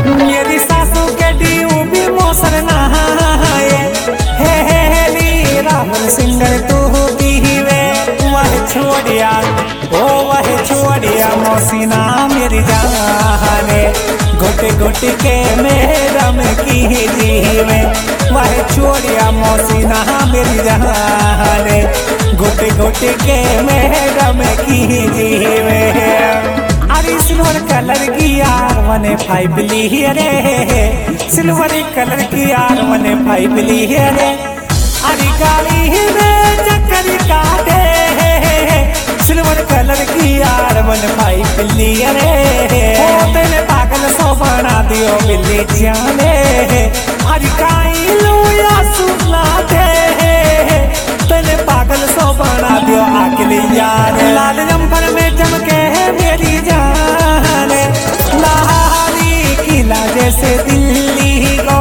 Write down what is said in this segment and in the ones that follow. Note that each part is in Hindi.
मेरी सासू के डीबी मौसर नहाए हे राहुल सिंगर तू की वे वह छोड़िया ओ वह छोड़िया मौसीना मेरी जाने घुट घुट के मेरम की जीवे वह छोड़िया मौसीना मेरी जाने घुट घुट के मेरम की जीवे। अरे सिल्वर कलर की यार मने फाइव ली रे सिल्वर कलर की यार मने फाइव ली रे अरे गाड़ी में चक्कर काटे सिल्वर कलर की यार मन फाइव ली रे तेरे पागल सो बना दियो बिल्ली जाने अरे काई लूया सुना दे तेरे पागल सो बना दियो अगली यार लाल नंबर में चमके मेरी जान लाली किला जैसे दिल्ली को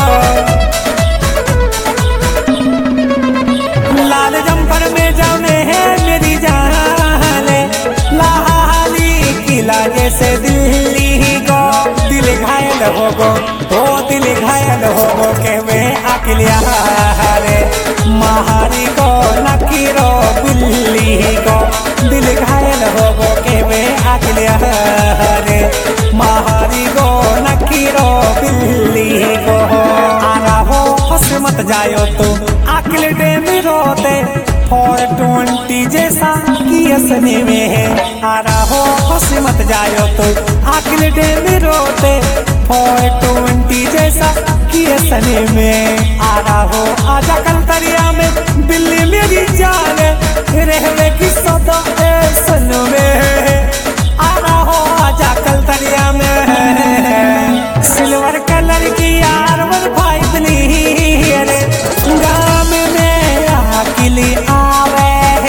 लाल जंपर में जाने है मेरी जान लाली किला जैसे दिल्ली को दिल घायल हो गो ओ दिल घायल हो गो के वे अकलिया रे महारी को नकीरो बिल्ली को दिल घायल हो गो के वे अकलिया रे महारी को नकीरो बिल्ली को आरा हो हंस मत जायो तो अकल डे में रोते 420 जैसा कि असने में है आरा हो हंस मत जायो तो अकल डे में रोते 420 जैसा कि असने में आरा हो आजा कल दरिया में बिल्ली मेरी जान रहवे की सदा सन में आरा हो आजा कल दरिया में सिल्वर कलर की यार मन भाई बिल्ली रे गाम में अकेली आवे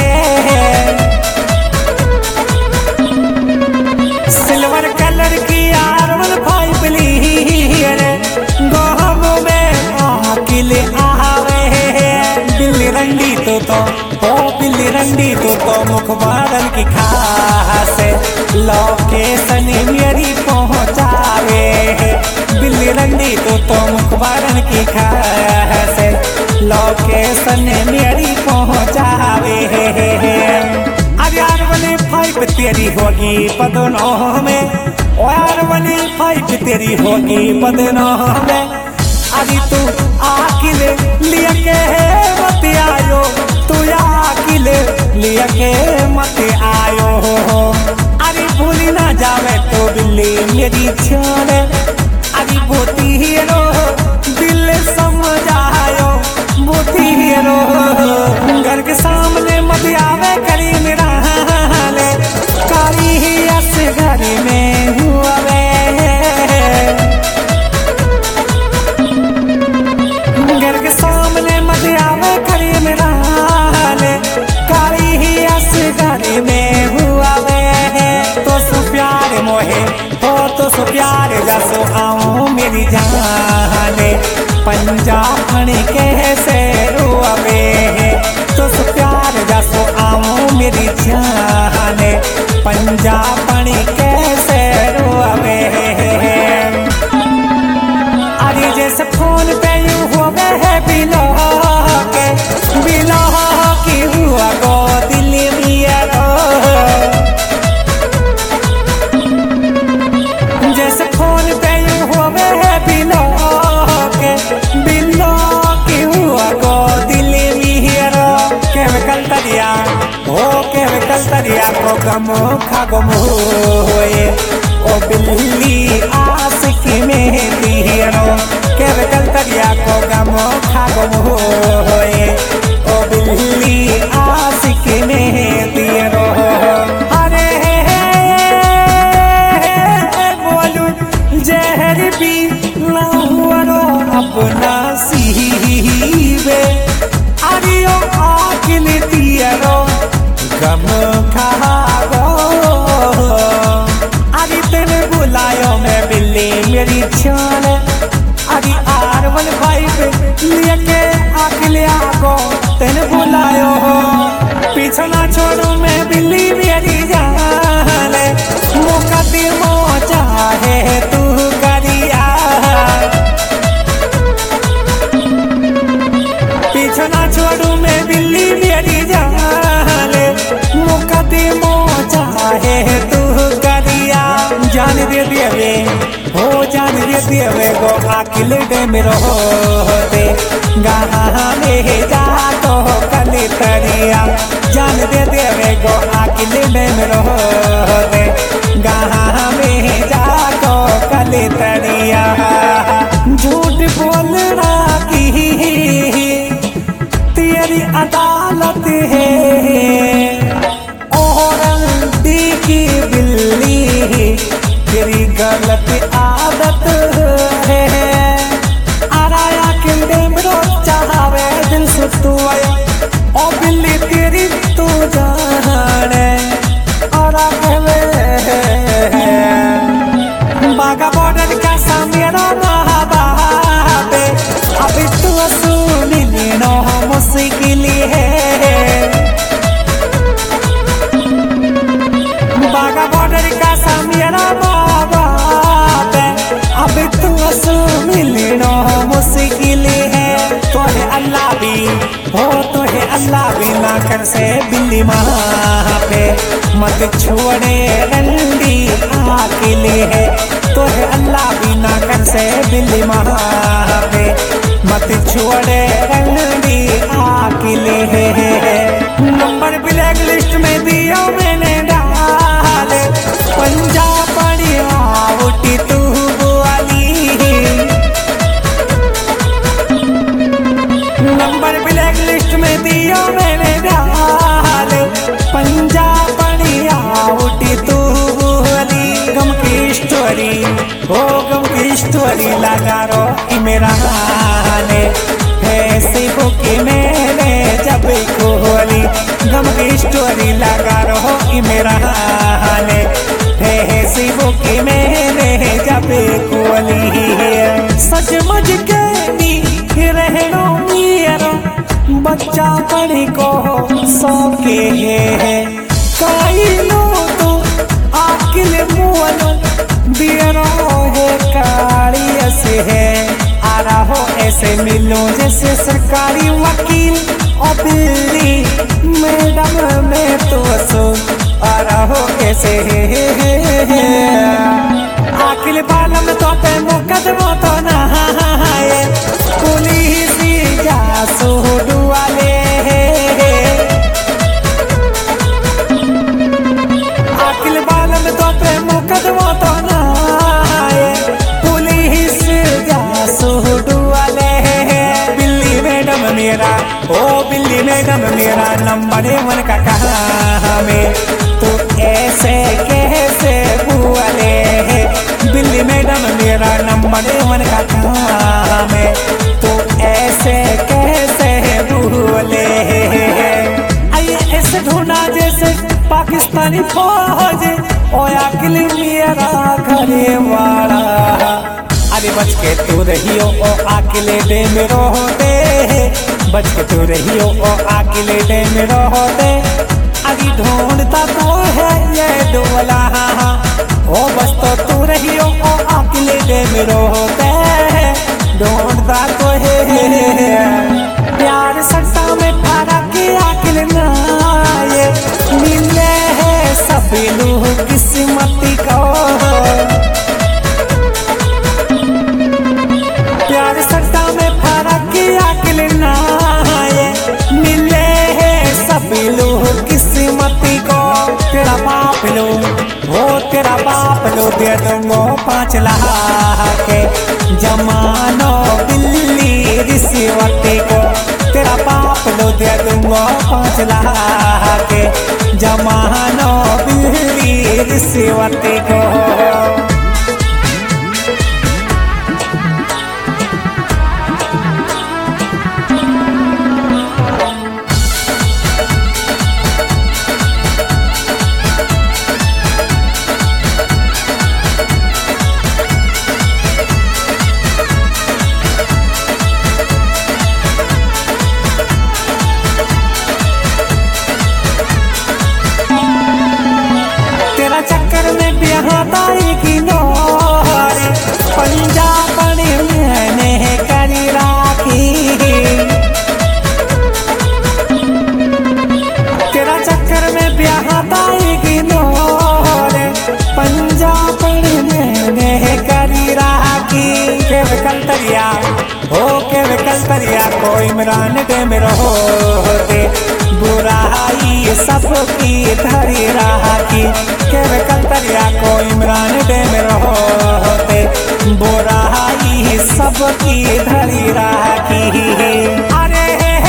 सिल्वर कलर की यार मन भाई बिल्ली रे गाम में अकेली आवे बिल्ली रंडी तो ओ बिल्ली रंडी तो मुख बादल की खास लोकेशन मेरी पहुंचावे बिल्ली रंडी तो मुख बादल की खास लोकेशन मेरी पहुंचावे अब यार वाली फाइव तेरी होगी पदनों में ओ यार वाली फाइव तेरी होगी पदनों में अभी तू आकिल लिया के मत आयो तू आकिल लिया के मत आयो अरे भूली ना जावे तो बिल्ली मेरी जान अरे बोती हीरो दिल समझायो बोती हीरो घर के सामने मत आवे करी मेरा हाले कारी ही अस घर में हुआ घर के सामने मत आवे करी मेरा हाले कारी ही अस घर में हुआ तो सु प्यार मोहे हो तो सु प्यार जसो आओ मेरी जाने पंजाब कैसे रुआवे तो सु प्यार जसो आओ मेरी जाने पंजाब कैसे रुआवे अरे जैसे फोन पे यू हुआ है बिलो की हुआ गो दिल मिया जैसे फोन पे यू हुआ है बिलो की हुआ गो दिल मिया केवल तरिया ओ केवल तरिया को गमो खागमो होए ओ बिल्ली आशिकी में दिहरो केवल तरिया को गमो खागमो होए ओ बिल्ली आशिकी में दिहरो अरे बोलू जहर भी लाहुरो अपना सीवे अरियो आकिल दियरो गम खागो अरे तेने बुलायो मैं बिल्ली मेरी जान अरे R15 लेके अकेले आगो तेने बुलायो पीछे ना छोड़ू मैं बिल्ली मेरी जान मुकद्दर चाहे तू करिया जान दे देवे गो आकिल डे में रोते गहा में जा तो कली तरिया जान दे देवे गो आकिल डे में रोते गहा में जा तो कली तरिया झूठ बोलना की तेरी अदालत है और की बिल्ली तेरी गलत आदत है आराया किल्ले में चाहवे दिल से तू आया ओ बिल्ली तेरी तू जाने आरा कहवे बागा बॉर्डर का सामेरा महाबाबे अभी तू सुनी नो मुश्किल है बागा बॉर्डर का सामेरा मिलना मुश्किल है तो है अल्लाह भी हो तो है अल्लाह भी ना कर से बिल्ली माँ पे मत छोड़े रंडी आकिले है तो है अल्लाह भी ना कर से बिल्ली माँ पे मत छोड़े रंडी आकिले है नंबर ब्लैक लिस्ट में दिया मैंने डाले पंजाब पड़ी आउटी तू नंबर ब्लैक लिस्ट में दिया मैंने डाल पंजाब बढ़िया उठी तू गम की स्टोरी हो गम की स्टोरी लगा रो मेरा ने ऐसी बुकी मैंने जब खोली गम की स्टोरी लगा रो मेरा ने ऐसी बुकी मैंने जब खोली सच मज के रहनो बच्चा पढ़ी को सौके है काई लो तो आकिल मुअल दियरो है कारी से है आ रहा हो ऐसे मिलो जैसे सरकारी वकील और बिल्ली मैडम में तो सो आ रहा हो ऐसे है आकिल बालम तो पे मुकदमा तो ना है पुलिस जासू डुआले आकिल बालम तो पे मुकदमा तो ना पुलिस जासू डुआले बिल्ली मैडम मेरा ओ बिल्ली मैडम मेरा नंबर 1 का कहा में तो ऐसे कैसे बुआले बिल्ली मैडम मेरा नंबर 1 का कहा में तो ऐसे कैसे भूले आइए ऐसे ढूंढा जैसे पाकिस्तानी फौज ओ आकिल मेरा घरे वाला अरे बच के तू रहियो ओ आकिले दे में रोते बच के तू रहियो ओ आकिले दे में रोते अभी ढूंढता तो है ये डोला ओ बस तो तू रहियो ओ आकिले दे में रोते ढूंढता तो है प्यार सट्टा में फारा के आकिल ना ये मिले है सभी लोग किस्मती को प्यार सट्टा में फारा के आकिल ना ये मिले है सभी लोग किस्मती को तेरा बाप लो वो तेरा बाप लो दे दूंगो 5 लाख के जमानो बिल्ली रिश्वती को तेरा बाप लो दे दूंगो 5 लाख के जमानो बिल्ली रिश्वती को चक्कर में ब्याह दाई की नो विकलतरिया हो के विकलतरिया को इमरान डे में रहो होते बुराई सबकी धरी रहा की के विकलतरिया को इमरान डे में रहो होते बुराई सबकी धरी रहा की अरे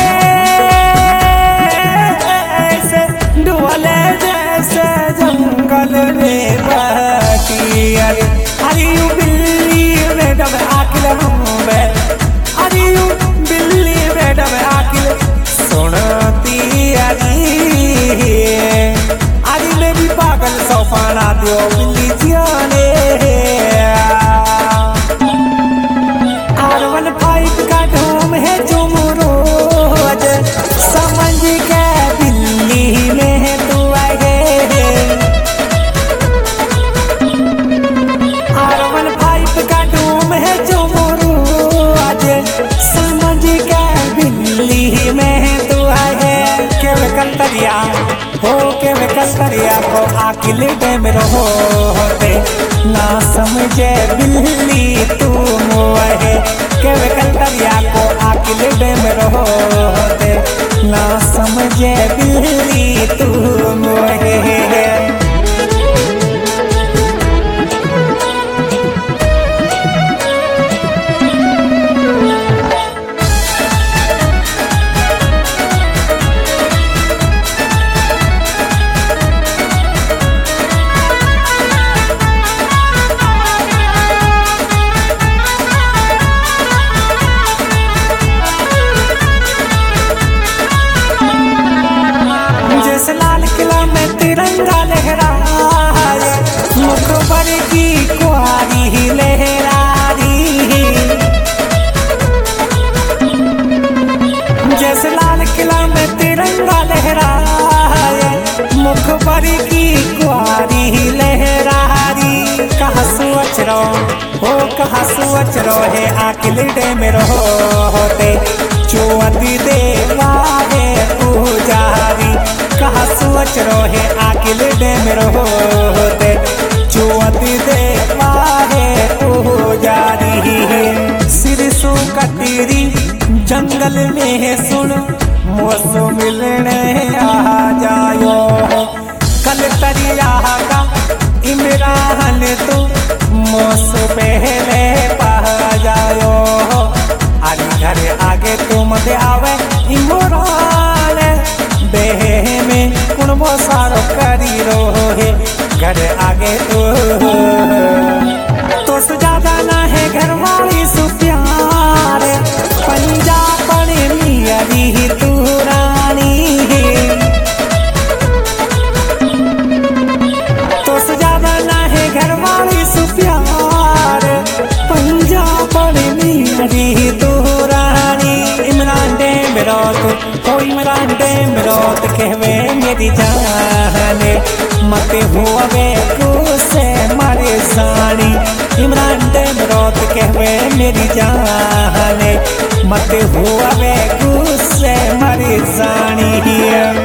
ऐसे डुअले जैसे जंगल में बहती अरे यू बिल्ली मैडम आकिल हम अरे यू बिल्ली मैडम आकिल सुनती अरे मैं भी पागल सौफाना दो बिल्ली जाने R15 का ढूम है तुम रोज समझ के बिल्ली में तू आए R15 का ढूम है तुम रोज समझ के बिल्ली में तू आए के विकलतरिया हो के विकलतरिया को आकिल डे में रहो होते ना समझे बिल्ली तू मोहे के विकलतरिया को आकिल डे में रहो होते ना समझे बिल्ली तू मोहे तिरंगा लहराए मुखबर की कुआरी लहरारी जैसे लाल किला में तिरंगा लहराए मुखबर की कुआरी लहरारी कहाँ सोच रहो हो कहाँ सोच रहो है आकिल डे में रहो होते चुअती देवा है पुजारी कहाँ सोच रहो है आकिल डे में रहो होते चुअती देवा है पुजारी सिरसों कटीरी जंगल में है सुन मौसम मिलने आ जायो कल तरिया का इमरान तू मौसम पहले पा जायो अरे घर आगे तुम दे आवे इमरान देह में कुण सारो करी रोहे घर आगे तो ज्यादा ना है घर वाली सुप्यार पंजाब पड़े मियारी तू रानी तो ज्यादा ना है घर वाली सुप्यार पंजाब पड़े मियारी तू रानी इमरान डे मेरा तो इमरान डे मेरा कहवे मेरी जाने मत हुआ से मारे सानी इमरान डे मेरा कहवे मेरी जाने मत हुआ से मारे सानी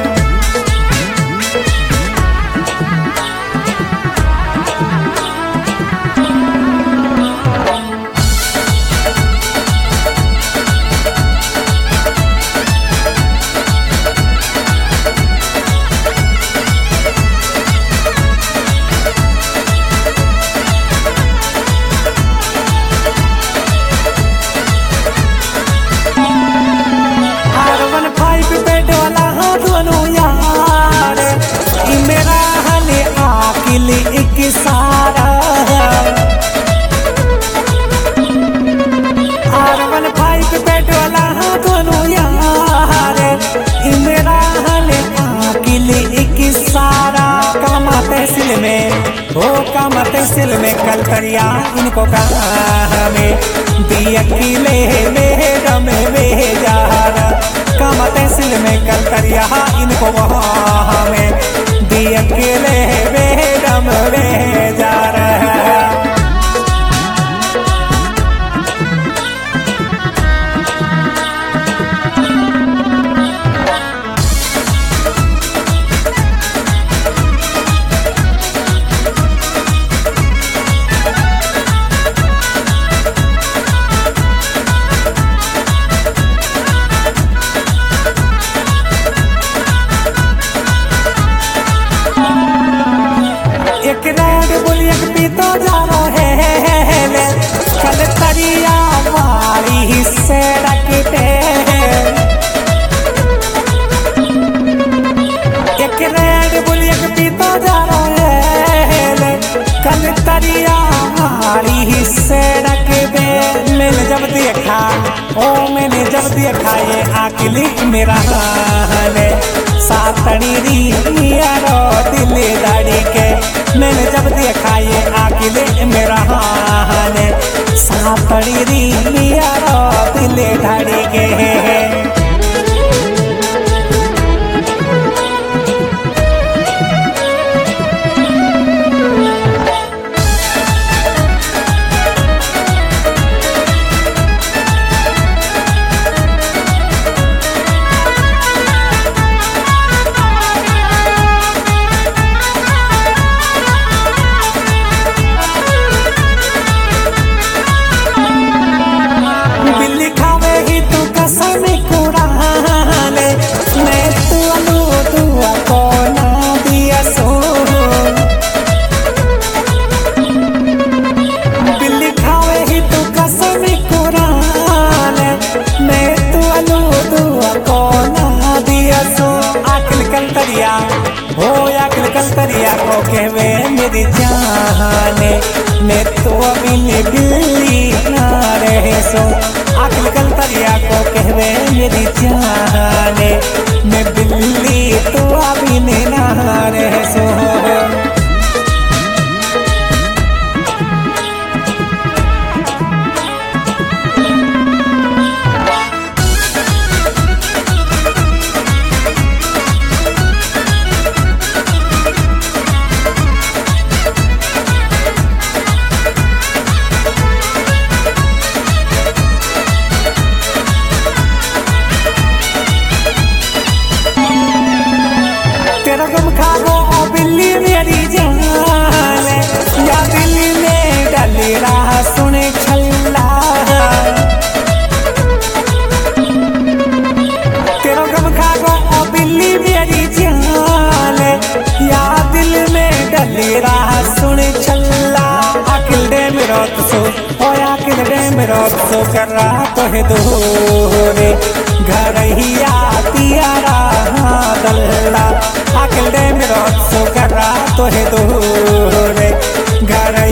एक सारा R15 पेट्रोल दोनों यार इमरान आकिल एक सारा कामा तहसील में हो कामा तहसील में कल करिया इनको कहा में दिया किले में भेजा कामा तहसील में कल करिया इनको वहाँ में दिया किले में जा रहा देखा, ओ मैंने जब देखा ये आकिली मेरा हाने सातड़ी री यारो दिल दाड़ी के। मैंने जब देखा ये आकिली मेरा हाने सातड़ी री यारो दिल दाड़ी के। हो अकल कलतरिया को कहवे मेरी जाने मैं तो अभी बिल्ली ना रहे सो। अकल कलतरिया को कहवे मेरी जाने मैं बिल्ली तो अभी ना रहे सो। तेरा गम खाओ ओ बिल्ली मेरी जान या दिल्ली में डाली राह सुने छल्ला। तेरा गम खाओ ओ बिल्ली मेरी जान या दिल में डाली राह सुने छल्ला। अकिल डे मेरा सो ओ अकिल डे मेरा सो कर रहा तो है दूरे घर ही आती यारा दल्ला। अकिल डे मेरा सो कर रहा तो है दूरे घर